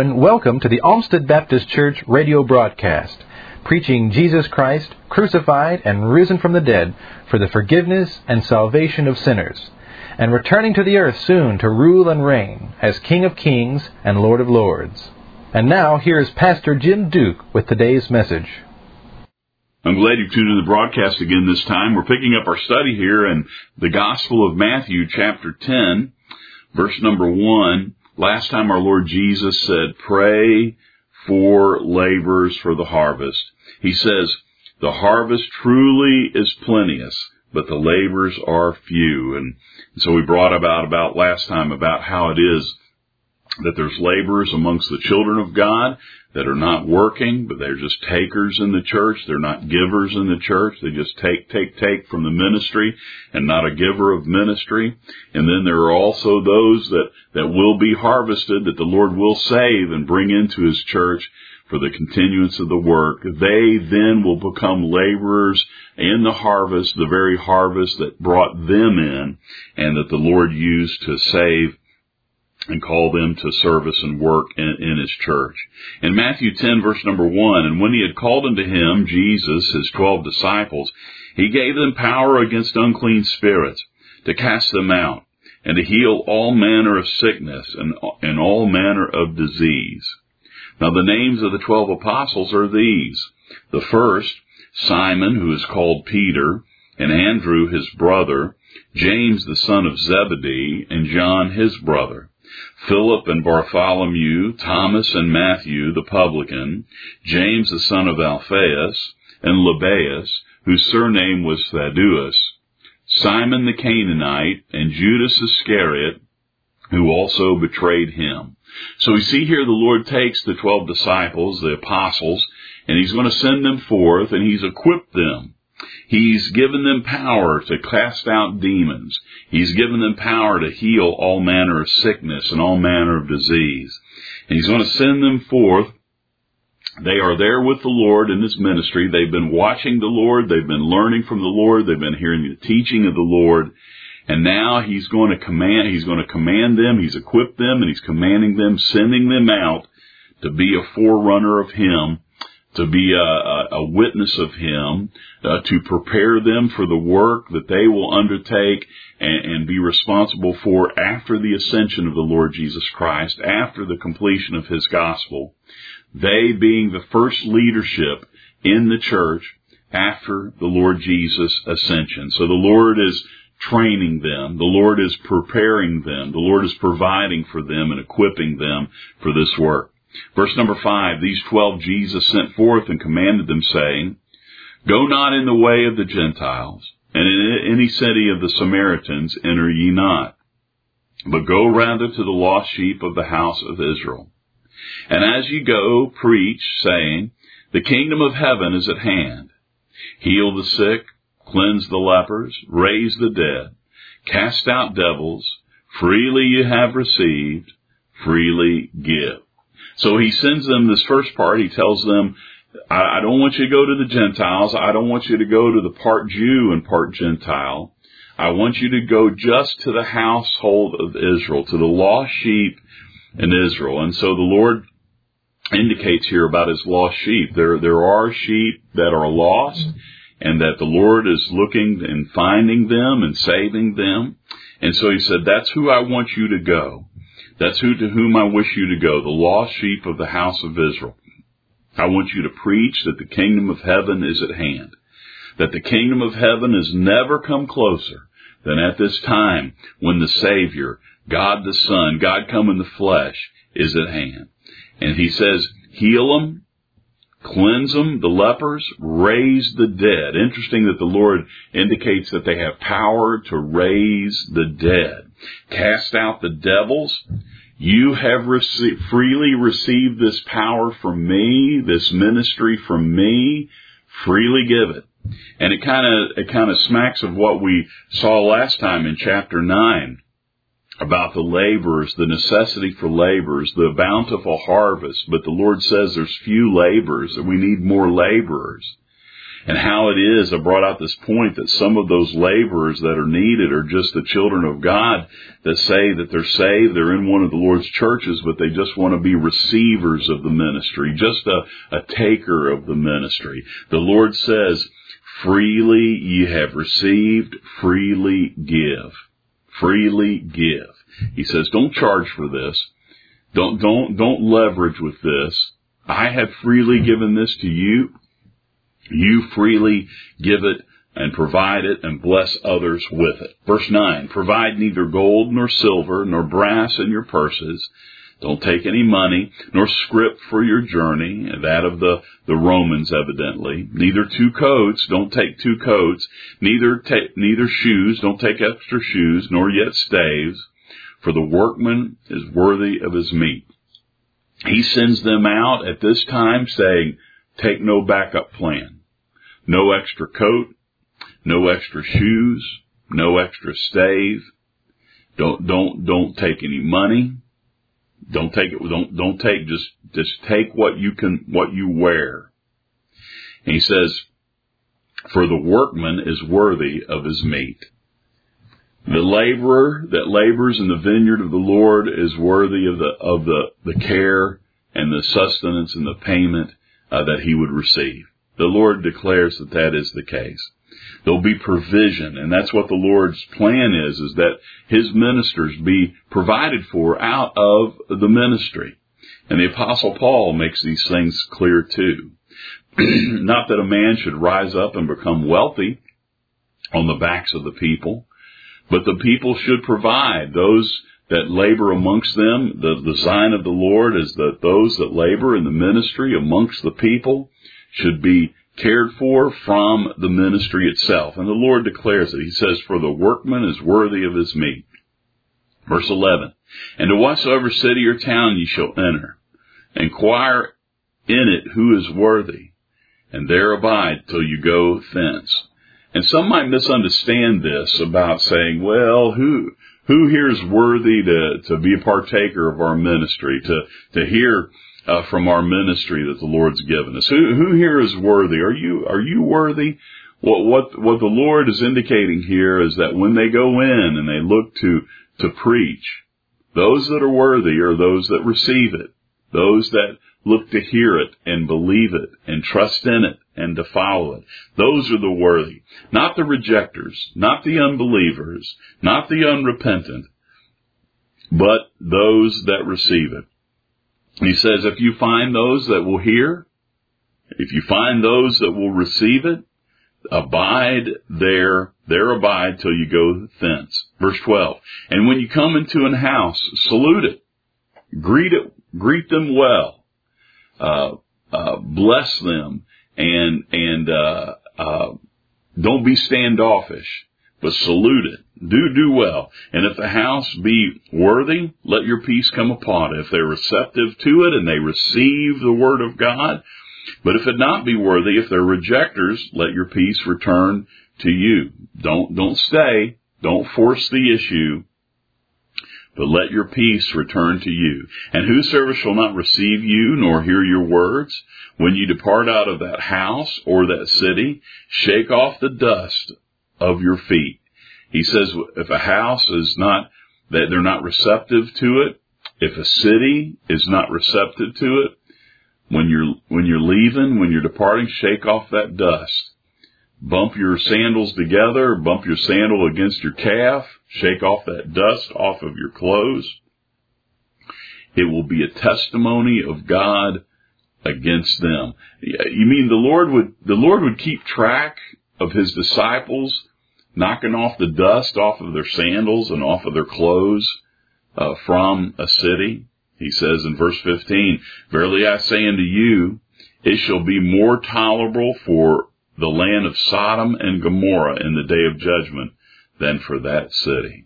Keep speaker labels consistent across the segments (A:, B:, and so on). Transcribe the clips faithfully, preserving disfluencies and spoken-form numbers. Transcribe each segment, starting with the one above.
A: and welcome to the Olmsted Baptist Church radio broadcast, preaching Jesus Christ, crucified and risen from the dead for the forgiveness and salvation of sinners, and returning to the earth soon to rule and reign as King of Kings and Lord of Lords. And now, here is Pastor Jim Duke with today's message.
B: I'm glad you tuned in the broadcast again this time. We're picking up our study here in the Gospel of Matthew, chapter ten, verse number one. Last time our Lord Jesus said, pray for laborers for the harvest. He says, the harvest truly is plenteous, but the laborers are few. And so we brought about, about last time about how it is that there's laborers amongst the children of God that are not working, but they're just takers in the church. They're not givers in the church. They just take, take, take from the ministry and not a giver of ministry. And then there are also those that, that will be harvested, that the Lord will save and bring into His church for the continuance of the work. They then will become laborers in the harvest, the very harvest that brought them in and that the Lord used to save and call them to service and work in, in His church. In Matthew ten, verse number one, and when He had called unto Him, Jesus, His twelve disciples, He gave them power against unclean spirits, to cast them out, and to heal all manner of sickness and, and all manner of disease. Now the names of the twelve apostles are these. The first, Simon, who is called Peter, and Andrew his brother, James the son of Zebedee, and John his brother, Philip and Bartholomew, Thomas and Matthew the publican, James the son of Alphaeus, and Lebbaeus, whose surname was Thaddeus, Simon the Canaanite, and Judas Iscariot, who also betrayed Him. So we see here the Lord takes the twelve disciples, the apostles, and He's going to send them forth, and He's equipped them. He's given them power to cast out demons. He's given them power to heal all manner of sickness and all manner of disease. And He's going to send them forth. They are there with the Lord in His ministry. They've been watching the Lord. They've been learning from the Lord. They've been hearing the teaching of the Lord. And now He's going to command, He's going to command them. He's equipped them and He's commanding them, sending them out to be a forerunner of Him, to be a, a, a witness of Him, uh, to prepare them for the work that they will undertake and, and be responsible for after the ascension of the Lord Jesus Christ, after the completion of His gospel. They being the first leadership in the church after the Lord Jesus' ascension. So the Lord is training them. The Lord is preparing them. The Lord is providing for them and equipping them for this work. Verse number five, these twelve Jesus sent forth and commanded them, saying, go not in the way of the Gentiles, and in any city of the Samaritans enter ye not, but go rather to the lost sheep of the house of Israel. And as ye go, preach, saying, the kingdom of heaven is at hand. Heal the sick, cleanse the lepers, raise the dead, cast out devils, freely ye have received, freely give. So He sends them this first part. He tells them, I, I don't want you to go to the Gentiles. I don't want you to go to the part Jew and part Gentile. I want you to go just to the household of Israel, to the lost sheep in Israel. And so the Lord indicates here about His lost sheep. There, there are sheep that are lost, and that the Lord is looking and finding them and saving them. And so He said, that's who I want you to go. That's who to whom I wish you to go, the lost sheep of the house of Israel. I want you to preach that the kingdom of heaven is at hand, that the kingdom of heaven has never come closer than at this time when the Savior, God the Son, God come in the flesh, is at hand. And He says, heal them, cleanse them, the lepers, raise the dead. Interesting that the Lord indicates that they have power to raise the dead. Cast out the devils. You have rece- freely received this power from me, this ministry from me. Freely give it. And it kind of it kind of smacks of what we saw last time in chapter nine about the laborers, the necessity for laborers, the bountiful harvest. But the Lord says there's few laborers, and we need more laborers. And how it is, I brought out this point that some of those laborers that are needed are just the children of God that say that they're saved, they're in one of the Lord's churches, but they just want to be receivers of the ministry, just a, a taker of the ministry. The Lord says, freely ye have received, freely give. Freely give. He says, don't charge for this. Don't, don't, don't leverage with this. I have freely given this to you. You freely give it and provide it and bless others with it. Verse nine, provide neither gold nor silver nor brass in your purses. Don't take any money, nor scrip for your journey, that of the, the Romans evidently. Neither two coats, don't take two coats. Neither take, neither shoes, don't take extra shoes, nor yet staves. For the workman is worthy of his meat. He sends them out at this time saying, take no backup plan. No extra coat, no extra shoes, no extra stave. Don't, don't, don't take any money. Don't take it, don't, don't take, just, just take what you can, what you wear. And he says, for the workman is worthy of his meat. The laborer that labors in the vineyard of the Lord is worthy of the, of the, the care and the sustenance and the payment uh, that he would receive. The Lord declares that that is the case. There'll be provision, and that's what the Lord's plan is, is that his ministers be provided for out of the ministry. And the Apostle Paul makes these things clear too. Not that a man should rise up and become wealthy on the backs of the people, but the people should provide. Those that labor amongst them, the, the sign of the Lord is that those that labor in the ministry amongst the people should be cared for from the ministry itself. And the Lord declares it. He says, for the workman is worthy of his meat. Verse eleven, and to whatsoever city or town ye shall enter, inquire in it who is worthy, and there abide till you go thence. And some might misunderstand this about saying, well, who who here is worthy to, to be a partaker of our ministry, to, to hear Uh, from our ministry that the Lord's given us? Who, who here is worthy? Are you, are you worthy? What, what, what the Lord is indicating here is that when they go in and they look to, to preach, those that are worthy are those that receive it, those that look to hear it and believe it and trust in it and to follow it. Those are the worthy, not the rejectors, not the unbelievers, not the unrepentant, but those that receive it. He says, if you find those that will hear, if you find those that will receive it, abide there, there abide till you go thence. Verse twelve, and when you come into an house, salute it, greet it, greet them well, uh, uh, bless them, and, and, uh, uh, don't be standoffish, but salute it. Do, do well. And if the house be worthy, let your peace come upon it. If they're receptive to it and they receive the word of God, but if it not be worthy, if they're rejectors, let your peace return to you. Don't, don't stay. Don't force the issue, but let your peace return to you. And whosoever shall not receive you nor hear your words, when you depart out of that house or that city, shake off the dust of your feet. He says if a house is not, that they're not receptive to it, if a city is not receptive to it, when you're, when you're leaving, when you're departing, shake off that dust. Bump your sandals together, bump your sandal against your calf, shake off that dust off of your clothes. It will be a testimony of God against them. You mean the Lord would, the Lord would keep track of his disciples knocking off the dust off of their sandals and off of their clothes uh, from a city? He says in verse fifteen, verily I say unto you, it shall be more tolerable for the land of Sodom and Gomorrah in the day of judgment than for that city.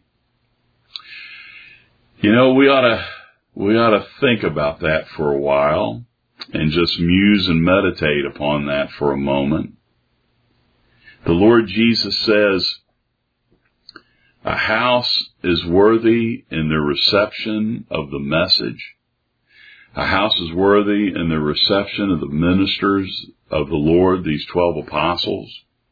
B: You know, we ought to, we ought to think about that for a while and just muse and meditate upon that for a moment. The Lord Jesus says, a house is worthy in their reception of the message. A house is worthy in the reception of the ministers of the Lord, these twelve apostles.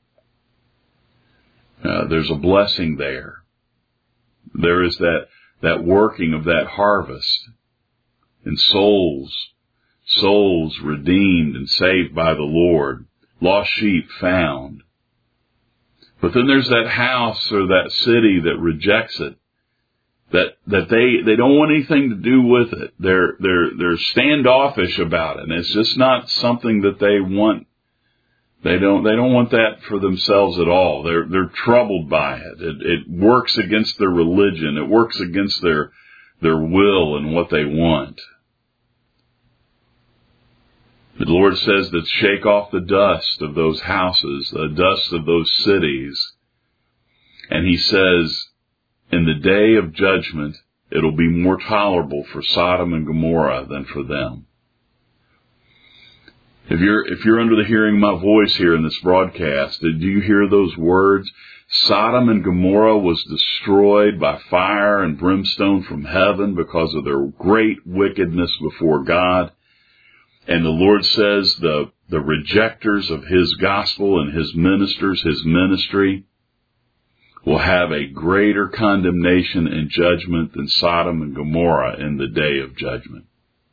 B: Uh, there's a blessing there. There is that, that working of that harvest, and souls, souls redeemed and saved by the Lord, lost sheep found. But then there's that house or that city that rejects it, that, that they, they don't want anything to do with it. They're, they're, they're standoffish about it, and it's just not something that they want. They don't, they don't want that for themselves at all. They're, they're troubled by it. It, it works against their religion. It works against their, their will and what they want. The Lord says that shake off the dust of those houses, the dust of those cities. And He says, in the day of judgment, it'll be more tolerable for Sodom and Gomorrah than for them. If you're, if you're under the hearing of my voice here in this broadcast, did you hear those words? Sodom and Gomorrah was destroyed by fire and brimstone from heaven because of their great wickedness before God. And the Lord says the, the rejectors of His gospel and His ministers, His ministry, will have a greater condemnation and judgment than Sodom and Gomorrah in the day of judgment.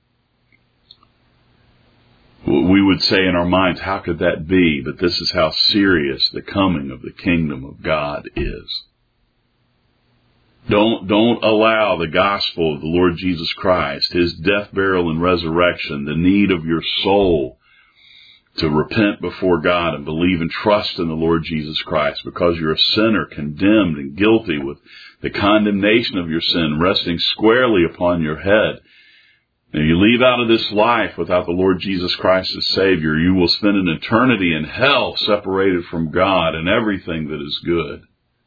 B: We would say in our minds, how could that be? But this is how serious the coming of the kingdom of God is. Don't, don't allow the gospel of the Lord Jesus Christ, His death, burial, and resurrection, the need of your soul to repent before God and believe and trust in the Lord Jesus Christ, because you're a sinner, condemned and guilty, with the condemnation of your sin resting squarely upon your head. And you leave out of this life without the Lord Jesus Christ as Savior, you will spend an eternity in hell separated from God and everything that is good.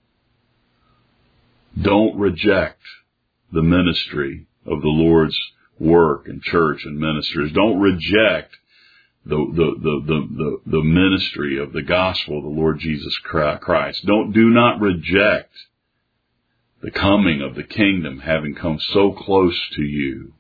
B: Don't reject the ministry of the Lord's work and church and ministers. Don't reject the, the, the, the, the, the ministry of the gospel of the Lord Jesus Christ. Don't, do not reject the coming of the kingdom having come so close to you.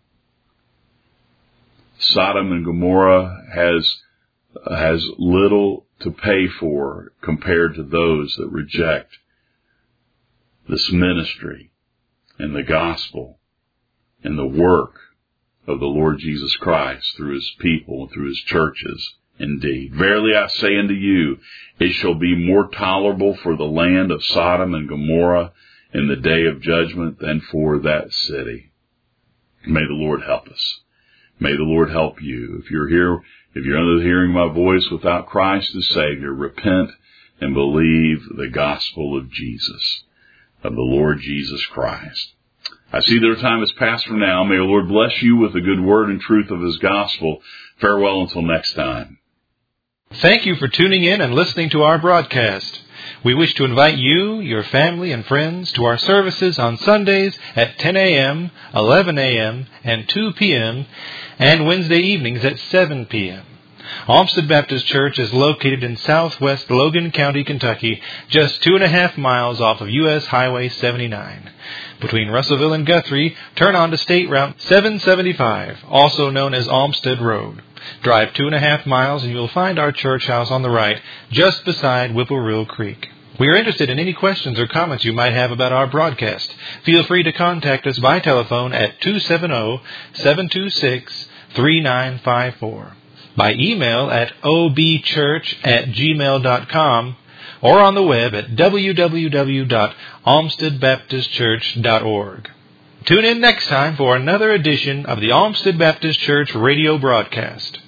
B: Sodom and Gomorrah has, has little to pay for compared to those that reject this ministry and the gospel and the work of the Lord Jesus Christ through His people and through His churches. Indeed, verily I say unto you, it shall be more tolerable for the land of Sodom and Gomorrah in the day of judgment than for that city. May the Lord help us. May the Lord help you. If you're here, if you're under the hearing of my voice without Christ as Savior, repent and believe the gospel of Jesus, of the Lord Jesus Christ. I see that our time has passed for now. May the Lord bless you with the good word and truth of His gospel. Farewell until next time.
A: Thank you for tuning in and listening to our broadcast. We wish to invite you, your family, and friends to our services on Sundays at ten a.m., eleven a.m., and two p.m., and Wednesday evenings at seven p.m. Olmsted Baptist Church is located in southwest Logan County, Kentucky, just two and a half miles off of U S Highway seventy-nine. Between Russellville and Guthrie, turn on to State Route seven seventy-five, also known as Olmsted Road. Drive two and a half miles and you'll find our church house on the right, just beside Whipple Creek. We are interested in any questions or comments you might have about our broadcast. Feel free to contact us by telephone at two seven zero, seven two six, three nine five four, by email at o b church at gmail dot com, or on the web at w w w dot olmsted baptist church dot org. Tune in next time for another edition of the Olmsted Baptist Church radio broadcast.